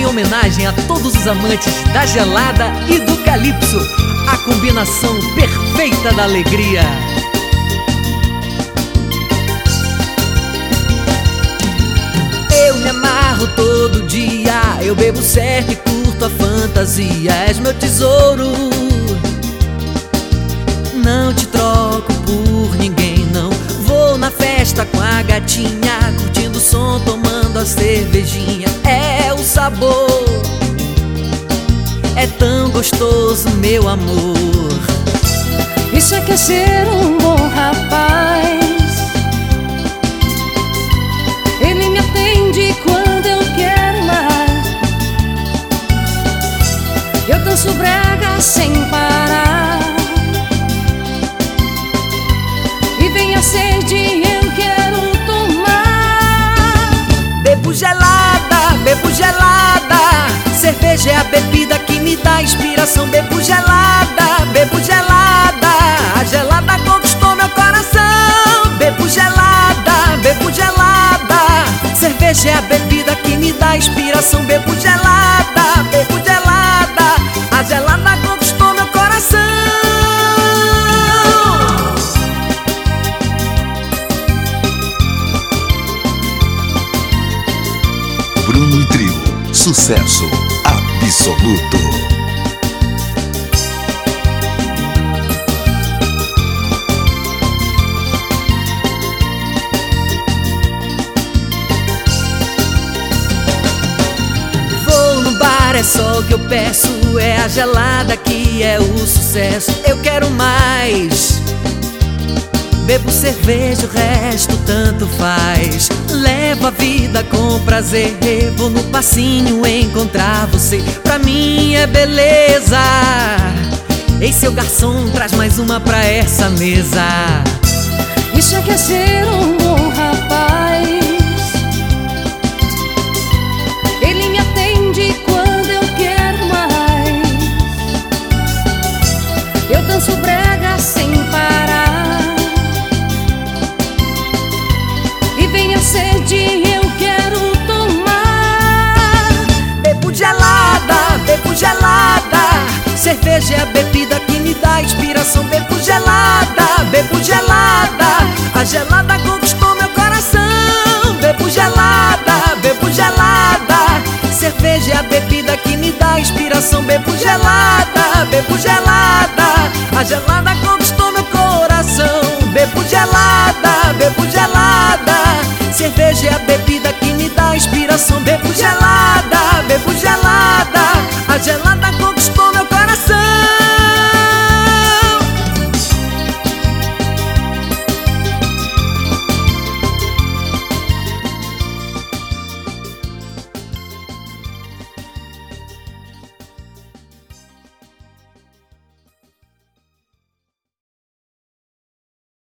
homenagem a todos os amantes da gelada e do calypso, a combinação perfeita da alegria. Eu me amarro todo dia, eu bebo certo e curto a fantasia. És meu tesouro, não te troco por ninguém, não. Vou na festa com a gatinha, curtindo o som, tomando a cervejinha. É o sabor, é tão gostoso, meu amor. Isso é que é ser um bom rapaz. Ele me atende quando eu quero mais. Eu danço brega sem parar. E vem a sede, eu quero tomar. Bebo gelada, cerveja é a bebida que me dá inspiração. Bebo gelada, a gelada conquistou meu coração. Bebo gelada, cerveja é a bebida que me dá inspiração. Bebo gelada, a gelada conquistou meu coração. Bruno e Trio, sucesso absoluto. Vou no bar, é só o que eu peço. É a gelada que é o sucesso. Eu quero mais. Bebo cerveja, o resto tanto faz. Levo a vida com prazer. Vou no passinho encontrar você. Pra mim é beleza. Ei, seu garçom, traz mais uma pra essa mesa. Isso é que é ser um bom rapaz. Ele me atende quando eu quero mais. Eu danço brega sem parar. E vem a sede, eu quero tomar. Bebo gelada, cerveja é a bebida que me dá inspiração. Bebo gelada, a gelada conquistou meu coração. Bebo gelada, cerveja é a bebida que me dá inspiração. Bebo gelada, a gelada conquistou meu coração. Bebo gelada, cerveja é a bebida que me dá inspiração. Bebo gelada, a gelada